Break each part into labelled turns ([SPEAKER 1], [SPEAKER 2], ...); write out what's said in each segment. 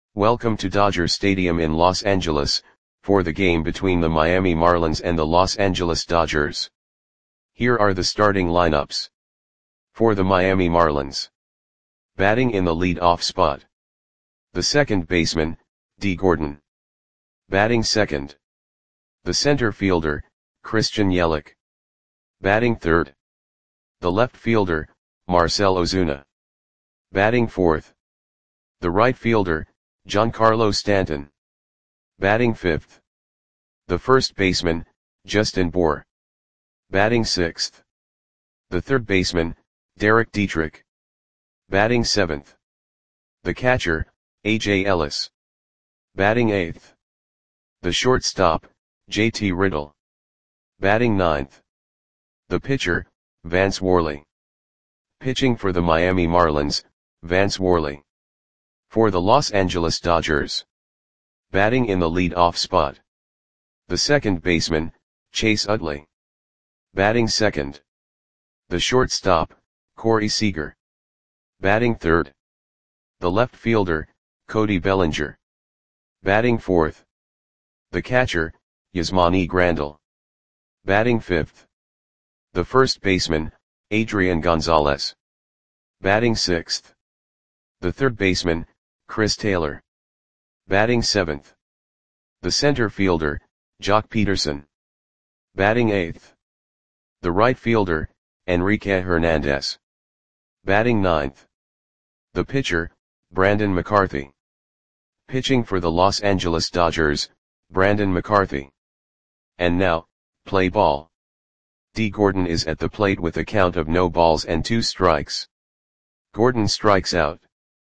[SPEAKER 1] Welcome to Dodger Stadium in Los Angeles, for the game between the Miami Marlins and the Los Angeles Dodgers. Here are the starting lineups. For the Miami Marlins. Batting in the lead-off spot. The second baseman, Dee Gordon. Batting second. The center fielder, Christian Yelich. Batting third. The left fielder, Marcell Ozuna. Batting fourth. The right fielder, Giancarlo Stanton. Batting fifth. The first baseman, Justin Bour. Batting sixth. The third baseman, Derek Dietrich. Batting seventh. The catcher, A.J. Ellis. Batting eighth. The shortstop, J.T. Riddle. Batting ninth. The pitcher, Vance Worley. Pitching for the Miami Marlins, Vance Worley. For the Los Angeles Dodgers. Batting in the lead-off spot. The second baseman, Chase Utley. Batting second. The shortstop, Corey Seager. Batting third. The left fielder, Cody Bellinger. Batting fourth. The catcher, Yasmani Grandal. Batting fifth. The first baseman, Adrian Gonzalez. Batting sixth. The third baseman, Chris Taylor. Batting seventh. The center fielder, Joc Pederson. Batting eighth. The right fielder, Enrique Hernandez. Batting ninth. The pitcher, Brandon McCarthy. Pitching for the Los Angeles Dodgers, Brandon McCarthy. And now, play ball. Dee Gordon is at the plate with a count of no balls and 2 strikes. Gordon strikes out.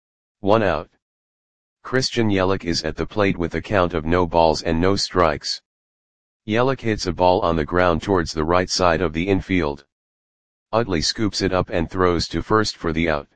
[SPEAKER 1] 1 out. Christian Yelich is at the plate with a count of no balls and no strikes. Yelich hits a ball on the ground towards the right side of the infield. Utley scoops it up and throws to first for the out.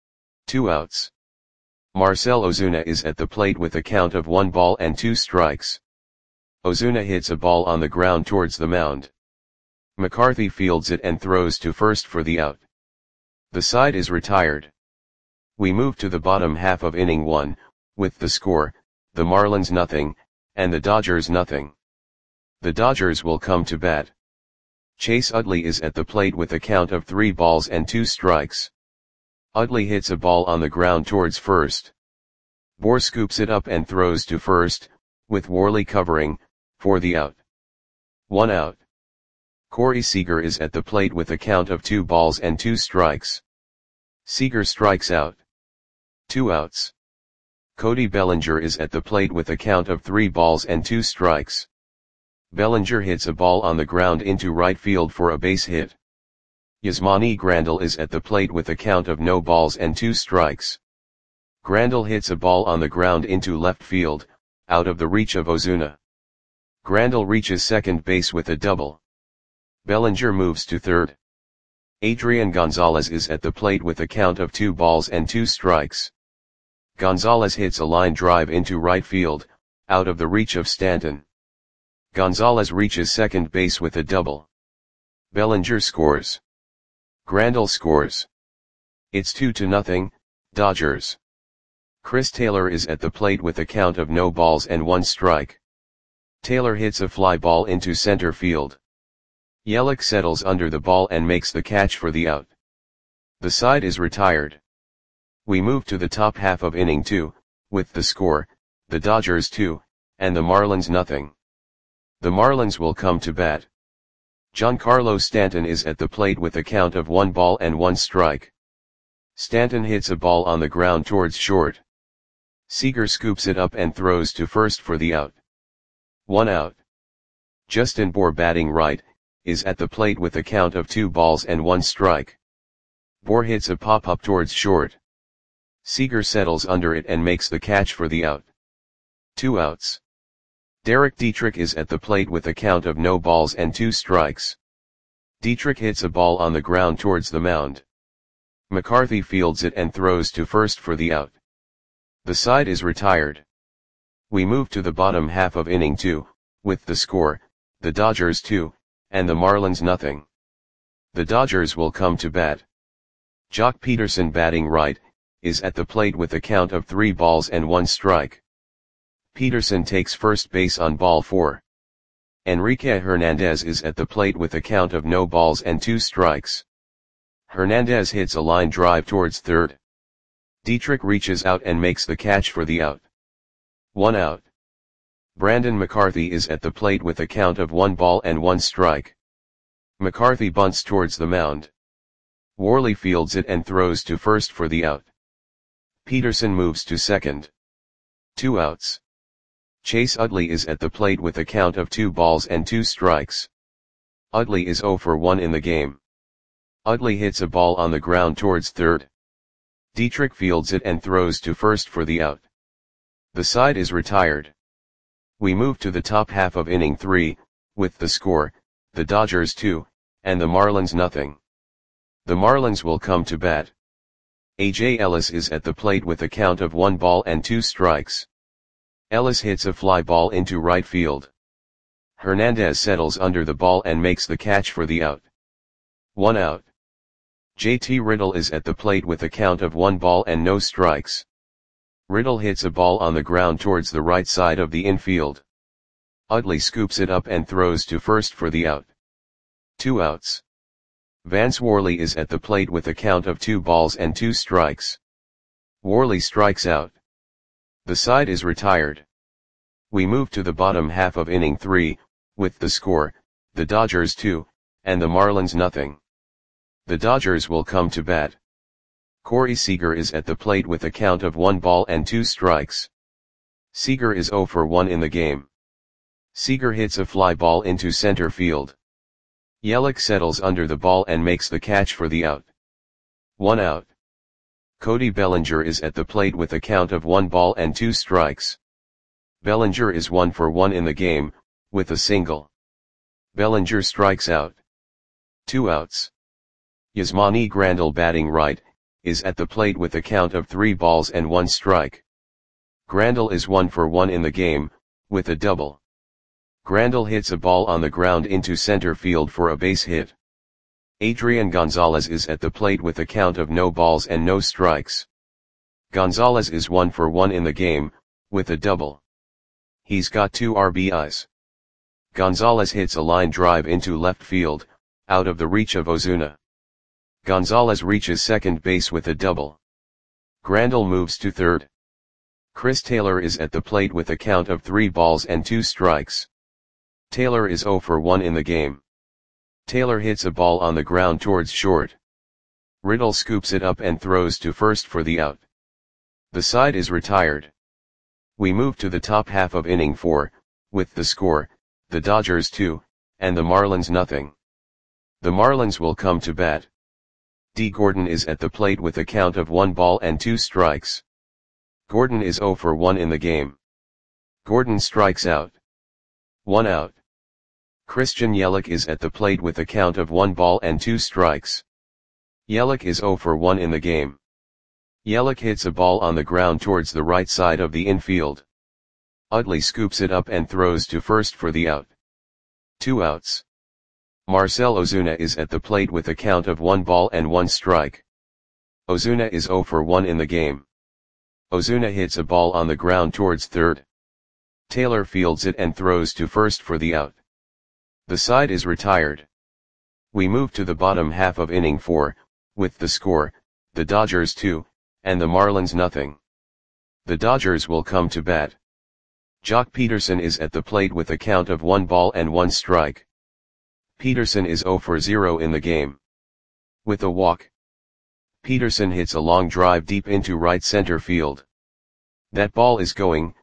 [SPEAKER 1] 2 outs. Marcell Ozuna is at the plate with a count of 1 ball and 2 strikes. Ozuna hits a ball on the ground towards the mound. McCarthy fields it and throws to first for the out. The side is retired. We move to the bottom half of inning 1, with the score, the Marlins nothing, and the Dodgers nothing. The Dodgers will come to bat. Chase Utley is at the plate with a count of 3 balls and 2 strikes. Utley hits a ball on the ground towards first. Bour scoops it up and throws to first, with Worley covering, for the out. 1 out. Corey Seager is at the plate with a count of 2 balls and 2 strikes. Seager strikes out. 2 outs. Cody Bellinger is at the plate with a count of 3 balls and 2 strikes. Bellinger hits a ball on the ground into right field for a base hit. Yasmani Grandal is at the plate with a count of no balls and 2 strikes. Grandal hits a ball on the ground into left field, out of the reach of Ozuna. Grandal reaches second base with a double. Bellinger moves to third. Adrian Gonzalez is at the plate with a count of 2 balls and 2 strikes. Gonzalez hits a line drive into right field, out of the reach of Stanton. Gonzalez reaches second base with a double. Bellinger scores. Grandal scores. It's 2-0, Dodgers. Chris Taylor is at the plate with a count of no balls and 1 strike. Taylor hits a fly ball into center field. Yelich settles under the ball and makes the catch for the out. The side is retired. We move to the top half of inning 2, with the score, the Dodgers 2, and the Marlins nothing. The Marlins will come to bat. Giancarlo Stanton is at the plate with a count of 1 ball and 1 strike. Stanton hits a ball on the ground towards short. Seager scoops it up and throws to first for the out. 1 out. Justin Bour, batting right, is at the plate with a count of 2 balls and 1 strike. Bour hits a pop-up towards short. Seager settles under it and makes the catch for the out. 2 outs. Derek Dietrich is at the plate with a count of no balls and 2 strikes. Dietrich hits a ball on the ground towards the mound. McCarthy fields it and throws to first for the out. The side is retired. We move to the bottom half of inning 2, with the score, the Dodgers 2, and the Marlins nothing. The Dodgers will come to bat. Joc Pederson, batting right, is at the plate with a count of 3 balls and 1 strike. Peterson takes first base on ball 4. Enrique Hernandez is at the plate with a count of no balls and 2 strikes. Hernandez hits a line drive towards third. Dietrich reaches out and makes the catch for the out. 1 out. Brandon McCarthy is at the plate with a count of 1 ball and 1 strike. McCarthy bunts towards the mound. Worley fields it and throws to first for the out. Peterson moves to second. 2 outs. Chase Utley is at the plate with a count of 2 balls and 2 strikes. Utley is 0 for 1 in the game. Utley hits a ball on the ground towards third. Dietrich fields it and throws to first for the out. The side is retired. We move to the top half of inning 3, with the score, the Dodgers 2, and the Marlins nothing. The Marlins will come to bat. A.J. Ellis is at the plate with a count of 1 ball and 2 strikes. Ellis hits a fly ball into right field. Hernandez settles under the ball and makes the catch for the out. 1 out. J.T. Riddle is at the plate with a count of 1 ball and no strikes. Riddle hits a ball on the ground towards the right side of the infield. Utley scoops it up and throws to first for the out. 2 outs. Vance Worley is at the plate with a count of 2 balls and 2 strikes. Worley strikes out. The side is retired. We move to the bottom half of inning 3, with the score, the Dodgers 2, and the Marlins nothing. The Dodgers will come to bat. Corey Seager is at the plate with a count of 1 ball and 2 strikes. Seager is 0 for 1 in the game. Seager hits a fly ball into center field. Yelich settles under the ball and makes the catch for the out. 1 out. Cody Bellinger is at the plate with a count of 1 ball and 2 strikes. Bellinger is 1 for 1 in the game, with a single. Bellinger strikes out. 2 outs. Yasmani Grandal batting right, is at the plate with a count of 3 balls and 1 strike. Grandal is 1 for 1 in the game, with a double. Grandal hits a ball on the ground into center field for a base hit. Adrian Gonzalez is at the plate with a count of no balls and no strikes. Gonzalez is 1 for 1 in the game, with a double. He's got 2 RBIs. Gonzalez hits a line drive into left field, out of the reach of Ozuna. Gonzalez reaches second base with a double. Grandal moves to third. Chris Taylor is at the plate with a count of 3 balls and 2 strikes. Taylor is 0 for 1 in the game. Taylor hits a ball on the ground towards short. Riddle scoops it up and throws to first for the out. The side is retired. We move to the top half of inning 4, with the score, the Dodgers 2, and the Marlins nothing. The Marlins will come to bat. D. Gordon is at the plate with a count of 1 ball and 2 strikes. Gordon is 0 for 1 in the game. Gordon strikes out. 1 out. Christian Yelich is at the plate with a count of 1 ball and 2 strikes. Yelich is 0 for 1 in the game. Yelich hits a ball on the ground towards the right side of the infield. Utley scoops it up and throws to first for the out. 2 outs. Marcell Ozuna is at the plate with a count of 1 ball and 1 strike. Ozuna is 0 for 1 in the game. Ozuna hits a ball on the ground towards third. Taylor fields it and throws to first for the out. The side is retired. We move to the bottom half of inning 4, with the score, the Dodgers 2, and the Marlins nothing. The Dodgers will come to bat. Jock Peterson is at the plate with a count of 1 ball and 1 strike. Peterson is 0 for 0 in the game. With a walk. Peterson hits a long drive deep into right center field. That ball is going,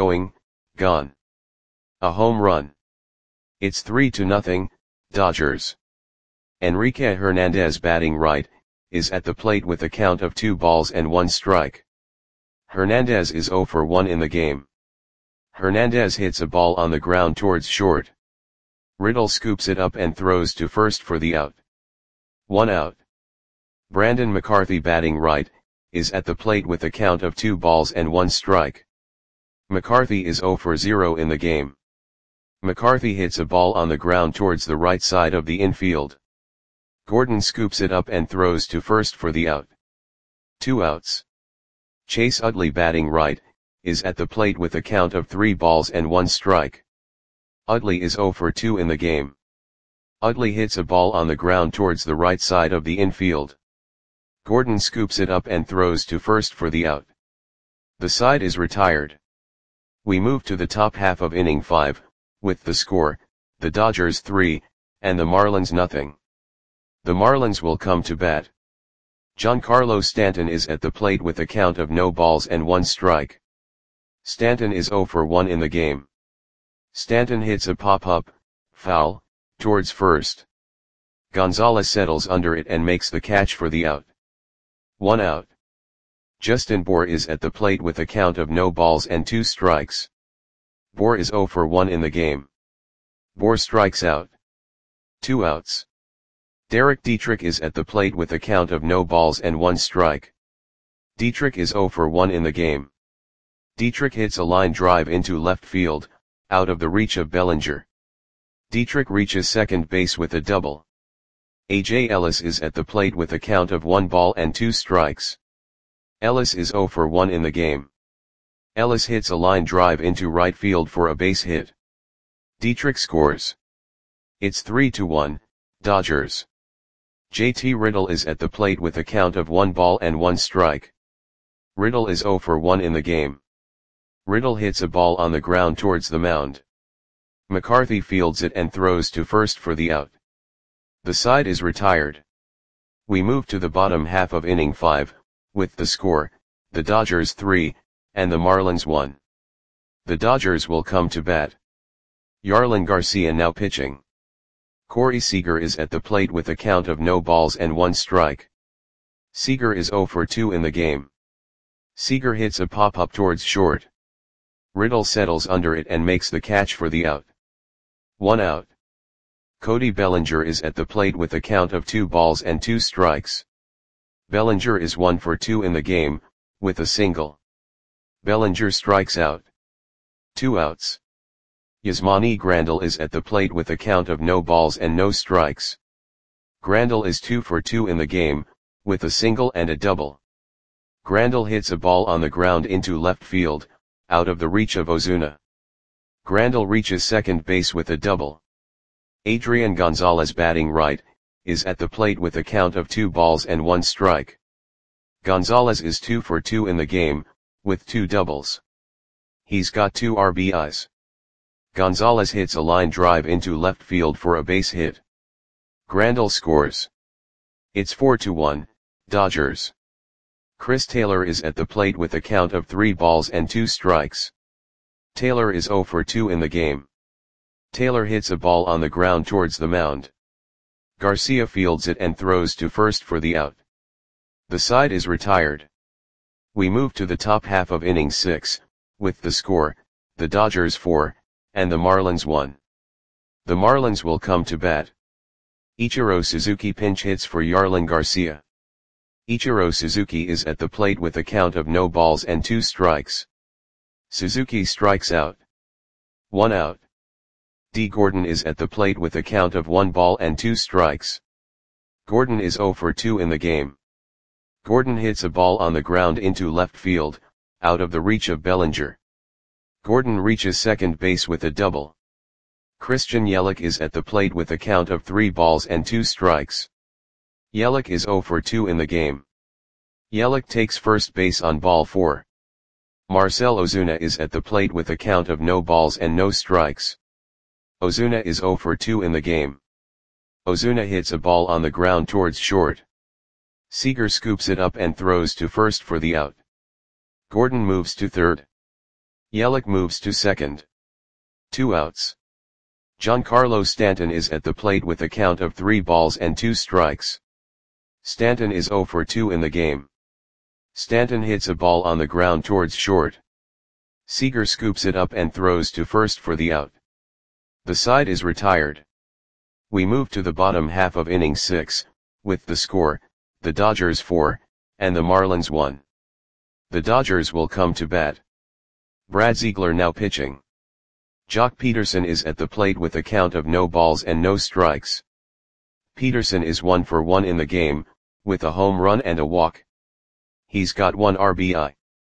[SPEAKER 1] gone. A home run. It's 3-0, Dodgers. Enrique Hernandez batting right, is at the plate with a count of 2 balls and 1 strike. Hernandez is 0 for 1 in the game. Hernandez hits a ball on the ground towards short. Riddle scoops it up and throws to first for the out. 1 out. Brandon McCarthy batting right, is at the plate with a count of 2 balls and 1 strike. McCarthy is 0 for 0 in the game. McCarthy hits a ball on the ground towards the right side of the infield. Gordon scoops it up and throws to first for the out. 2 outs. Chase Utley batting right, is at the plate with a count of 3 balls and 1 strike. Utley is 0 for 2 in the game. Utley hits a ball on the ground towards the right side of the infield. Gordon scoops it up and throws to first for the out. The side is retired. We move to the top half of inning 5, with the score, the Dodgers 3, and the Marlins nothing. The Marlins will come to bat. Giancarlo Stanton is at the plate with a count of no balls and 1 strike. Stanton is 0 for 1 in the game. Stanton hits a pop-up, foul, towards first. Gonzalez settles under it and makes the catch for the out. 1 out. Justin Bour is at the plate with a count of no balls and 2 strikes. Bour is 0 for 1 in the game. Bour strikes out. 2 outs. Derek Dietrich is at the plate with a count of no balls and 1 strike. Dietrich is 0 for 1 in the game. Dietrich hits a line drive into left field, out of the reach of Bellinger. Dietrich reaches second base with a double. A.J. Ellis is at the plate with a count of 1 ball and 2 strikes. Ellis is 0 for 1 in the game. Ellis hits a line drive into right field for a base hit. Dietrich scores. It's 3-1, Dodgers. J.T. Riddle is at the plate with a count of 1 ball and 1 strike. Riddle is 0 for 1 in the game. Riddle hits a ball on the ground towards the mound. McCarthy fields it and throws to first for the out. The side is retired. We move to the bottom half of inning 5, with the score, the Dodgers 3, and the Marlins 1. The Dodgers will come to bat. Yarlin Garcia now pitching. Corey Seager is at the plate with a count of no balls and 1 strike. Seager is 0 for 2 in the game. Seager hits a pop-up towards short. Riddle settles under it and makes the catch for the out. 1 out. Cody Bellinger is at the plate with a count of 2 balls and 2 strikes. Bellinger is 1 for 2 in the game, with a single. Bellinger strikes out. 2 outs. Yasmani Grandal is at the plate with a count of no balls and no strikes. Grandal is 2 for 2 in the game, with a single and a double. Grandal hits a ball on the ground into left field, out of the reach of Ozuna. Grandal reaches second base with a double. Adrian Gonzalez batting right, is at the plate with a count of 2 balls and 1 strike. Gonzalez is 2 for 2 in the game, with 2 doubles. He's got 2 RBIs. Gonzalez hits a line drive into left field for a base hit. Grandal scores. It's 4-1, Dodgers. Chris Taylor is at the plate with a count of 3 balls and 2 strikes. Taylor is 0 for 2 in the game. Taylor hits a ball on the ground towards the mound. Garcia fields it and throws to first for the out. The side is retired. We move to the top half of inning 6, with the score, the Dodgers 4, and the Marlins 1. The Marlins will come to bat. Ichiro Suzuki pinch hits for Yarlin Garcia. Ichiro Suzuki is at the plate with a count of no balls and 2 strikes. Suzuki strikes out. 1 out. D. Gordon is at the plate with a count of 1 ball and 2 strikes. Gordon is 0 for 2 in the game. Gordon hits a ball on the ground into left field, out of the reach of Bellinger. Gordon reaches second base with a double. Christian Yelich is at the plate with a count of 3 balls and 2 strikes. Yelich is 0 for 2 in the game. Yelich takes first base on ball 4. Marcell Ozuna is at the plate with a count of no balls and no strikes. Ozuna is 0 for 2 in the game. Ozuna hits a ball on the ground towards short. Seager scoops it up and throws to first for the out. Gordon moves to third. Yelich moves to second. 2 outs. Giancarlo Stanton is at the plate with a count of 3 balls and 2 strikes. Stanton is 0 for 2 in the game. Stanton hits a ball on the ground towards short. Seager scoops it up and throws to first for the out. The side is retired. We move to the bottom half of inning 6, with the score, the Dodgers 4, and the Marlins 1. The Dodgers will come to bat. Brad Ziegler now pitching. Jock Peterson is at the plate with a count of no balls and no strikes. Peterson is 1 for 1 in the game, with a home run and a walk. He's got 1 RBI.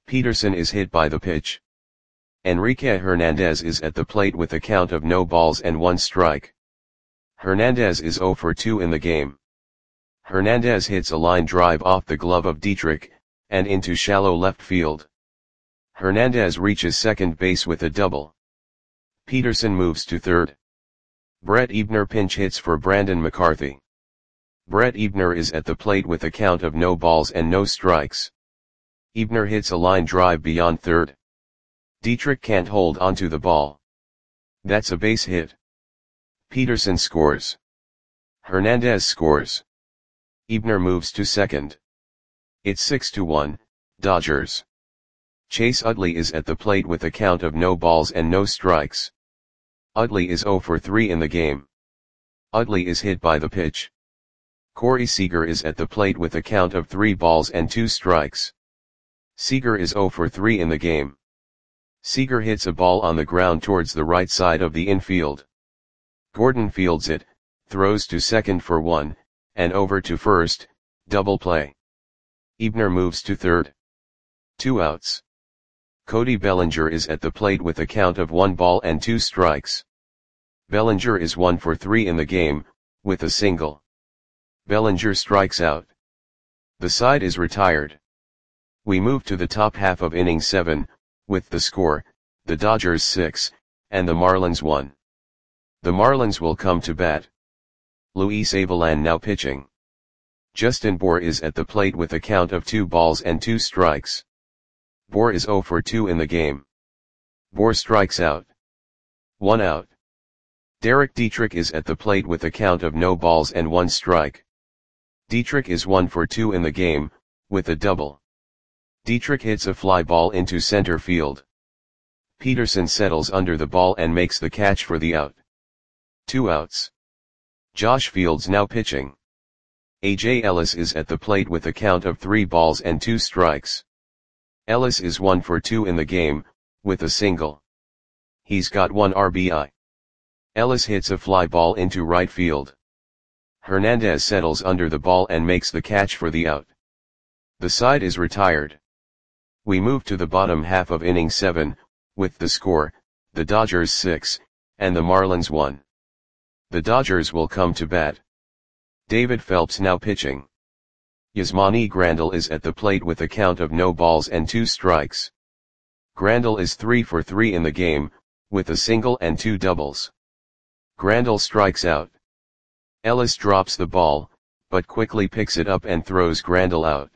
[SPEAKER 1] Peterson is hit by the pitch. Enrique Hernandez is at the plate with a count of no balls and 1 strike. Hernandez is 0 for 2 in the game. Hernandez hits a line drive off the glove of Dietrich, and into shallow left field. Hernandez reaches second base with a double. Peterson moves to third. Brett Eibner pinch hits for Brandon McCarthy. Brett Eibner is at the plate with a count of no balls and no strikes. Eibner hits a line drive beyond third. Dietrich can't hold onto the ball. That's a base hit. Peterson scores. Hernandez scores. Eibner moves to second. It's 6-1, Dodgers. Chase Utley is at the plate with a count of no balls and no strikes. Utley is 0 for 3 in the game. Utley is hit by the pitch. Corey Seager is at the plate with a count of 3 balls and 2 strikes. Seager is 0 for 3 in the game. Seager hits a ball on the ground towards the right side of the infield. Gordon fields it, throws to second for 1, and over to first, double play. Eibner moves to third. 2 outs. Cody Bellinger is at the plate with a count of 1 ball and 2 strikes. Bellinger is 1 for 3 in the game, with a single. Bellinger strikes out. The side is retired. We move to the top half of inning 7, with the score, the Dodgers 6, and the Marlins 1. The Marlins will come to bat. Luis Avilan now pitching. Justin Bour is at the plate with a count of 2 balls and 2 strikes. Bour is 0 for 2 in the game. Bour strikes out. 1 out. Derek Dietrich is at the plate with a count of no balls and 1 strike. Dietrich is 1 for 2 in the game, with a double. Dietrich hits a fly ball into center field. Peterson settles under the ball and makes the catch for the out. 2 outs. Josh Fields now pitching. A.J. Ellis is at the plate with a count of 3 balls and 2 strikes. Ellis is 1 for 2 in the game, with a single. He's got 1 RBI. Ellis hits a fly ball into right field. Hernandez settles under the ball and makes the catch for the out. The side is retired. We move to the bottom half of inning 7, with the score, the Dodgers 6, and the Marlins 1. The Dodgers will come to bat. David Phelps now pitching. Yasmani Grandal is at the plate with a count of no balls and 2 strikes. Grandal is 3 for 3 in the game, with a single and 2 doubles. Grandal strikes out. Ellis drops the ball, but quickly picks it up and throws Grandal out.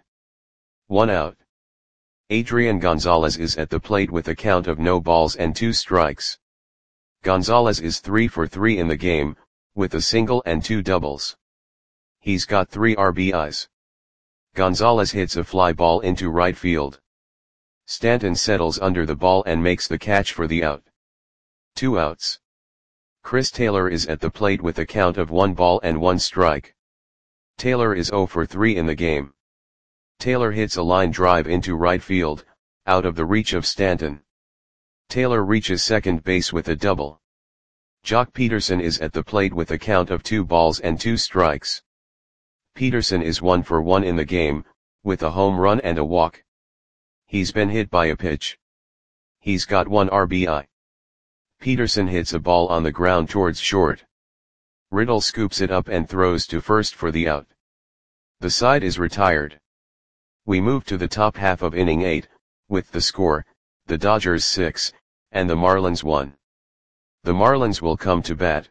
[SPEAKER 1] 1 out. Adrian Gonzalez is at the plate with a count of no balls and 2 strikes. Gonzalez is 3 for 3 in the game, with a single and 2 doubles. He's got 3 RBIs. Gonzalez hits a fly ball into right field. Stanton settles under the ball and makes the catch for the out. 2 outs. Chris Taylor is at the plate with a count of 1 ball and 1 strike. Taylor is 0 for 3 in the game. Taylor hits a line drive into right field, out of the reach of Stanton. Taylor reaches second base with a double. Jock Peterson is at the plate with a count of 2 balls and 2 strikes. Peterson is 1 for 1 in the game, with a home run and a walk. He's been hit by a pitch. He's got 1 RBI. Peterson hits a ball on the ground towards short. Riddle scoops it up and throws to first for the out. The side is retired. We move to the top half of inning 8, with the score, the Dodgers 6, and the Marlins 1. The Marlins will come to bat.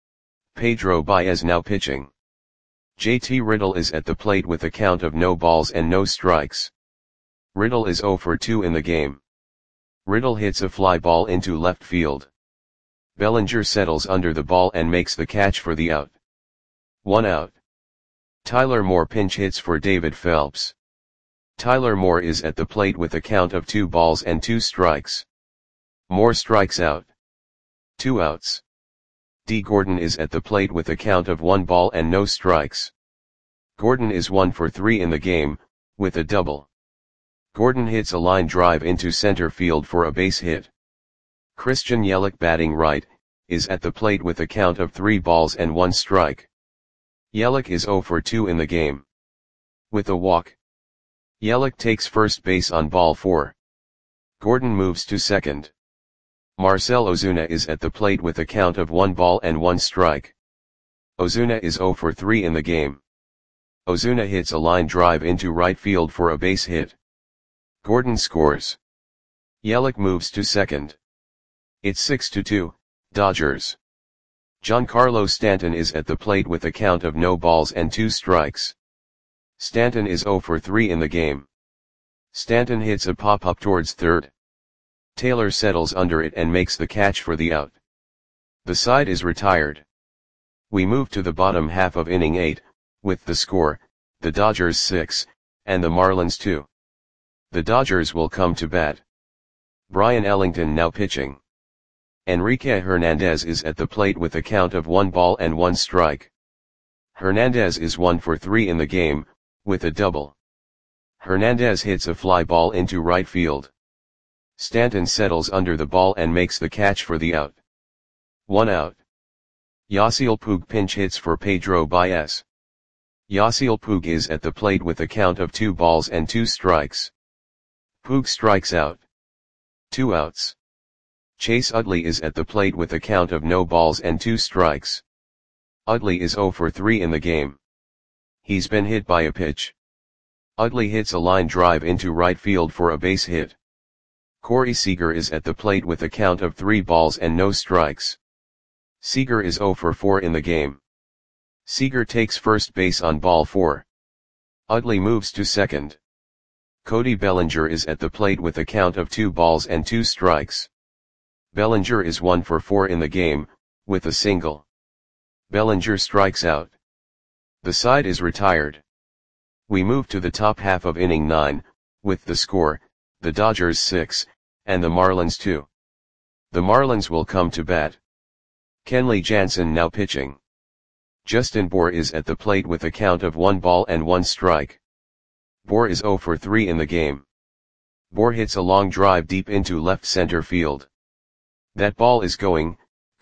[SPEAKER 1] Pedro Baez now pitching. JT Riddle is at the plate with a count of no balls and no strikes. Riddle is 0 for 2 in the game. Riddle hits a fly ball into left field. Bellinger settles under the ball and makes the catch for the out. 1 out. Tyler Moore pinch hits for David Phelps. Tyler Moore is at the plate with a count of 2 balls and 2 strikes. Moore strikes out. 2 outs. D. Gordon is at the plate with a count of 1 ball and no strikes. Gordon is 1 for 3 in the game, with a double. Gordon hits a line drive into center field for a base hit. Christian Yelich batting right, is at the plate with a count of 3 balls and 1 strike. Yelich is 0 for 2 in the game. With a walk. Yelich takes first base on ball 4. Gordon moves to second. Marcell Ozuna is at the plate with a count of 1 ball and 1 strike. Ozuna is 0 for 3 in the game. Ozuna hits a line drive into right field for a base hit. Gordon scores. Yelich moves to second. It's 6-2, Dodgers. Giancarlo Stanton is at the plate with a count of no balls and 2 strikes. Stanton is 0 for 3 in the game. Stanton hits a pop-up towards third. Taylor settles under it and makes the catch for the out. The side is retired. We move to the bottom half of inning 8, with the score, the Dodgers 6, and the Marlins 2. The Dodgers will come to bat. Brian Ellington now pitching. Enrique Hernandez is at the plate with a count of 1 ball and 1 strike. Hernandez is 1 for 3 in the game, with a double. Hernandez hits a fly ball into right field. Stanton settles under the ball and makes the catch for the out. 1 out. Yasiel Puig pinch hits for Pedro Baez. Yasiel Puig is at the plate with a count of 2 balls and 2 strikes. Puig strikes out. 2 outs. Chase Utley is at the plate with a count of no balls and 2 strikes. Utley is 0 for 3 in the game. He's been hit by a pitch. Utley hits a line drive into right field for a base hit. Corey Seager is at the plate with a count of 3 balls and no strikes. Seager is 0 for 4 in the game. Seager takes first base on ball 4. Utley moves to second. Cody Bellinger is at the plate with a count of 2 balls and 2 strikes. Bellinger is 1 for 4 in the game, with a single. Bellinger strikes out. The side is retired. We move to the top half of inning 9, with the score, the Dodgers 6, and the Marlins 2. The Marlins will come to bat. Kenley Jansen now pitching. Justin Bour is at the plate with a count of 1 ball and 1 strike. Bour is 0 for 3 in the game. Bour hits a long drive deep into left center field. That ball is gone.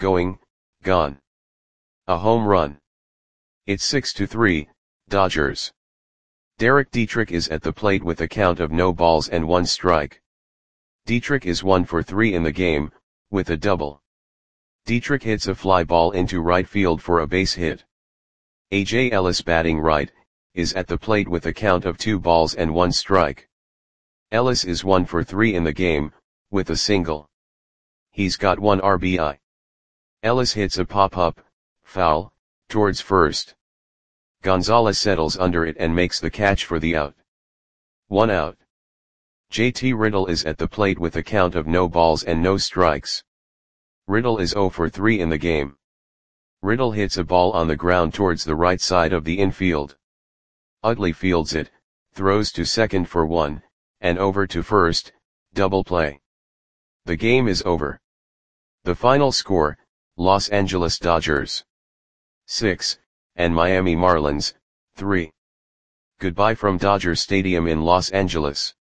[SPEAKER 1] A home run. It's 6-3, Dodgers. Derek Dietrich is at the plate with a count of no balls and 1 strike. Dietrich is 1 for 3 in the game, with a double. Dietrich hits a fly ball into right field for a base hit. A.J. Ellis batting right, is at the plate with a count of 2 balls and 1 strike. Ellis is 1 for 3 in the game, with a single. He's got 1 RBI. Ellis hits a pop-up, foul, towards first. Gonzalez settles under it and makes the catch for the out. 1 out. JT Riddle is at the plate with a count of no balls and no strikes. Riddle is 0 for 3 in the game. Riddle hits a ball on the ground towards the right side of the infield. Utley fields it, throws to second for 1, and over to first, double play. The game is over. The final score, Los Angeles Dodgers 6, and Miami Marlins 3. Goodbye from Dodger Stadium in Los Angeles.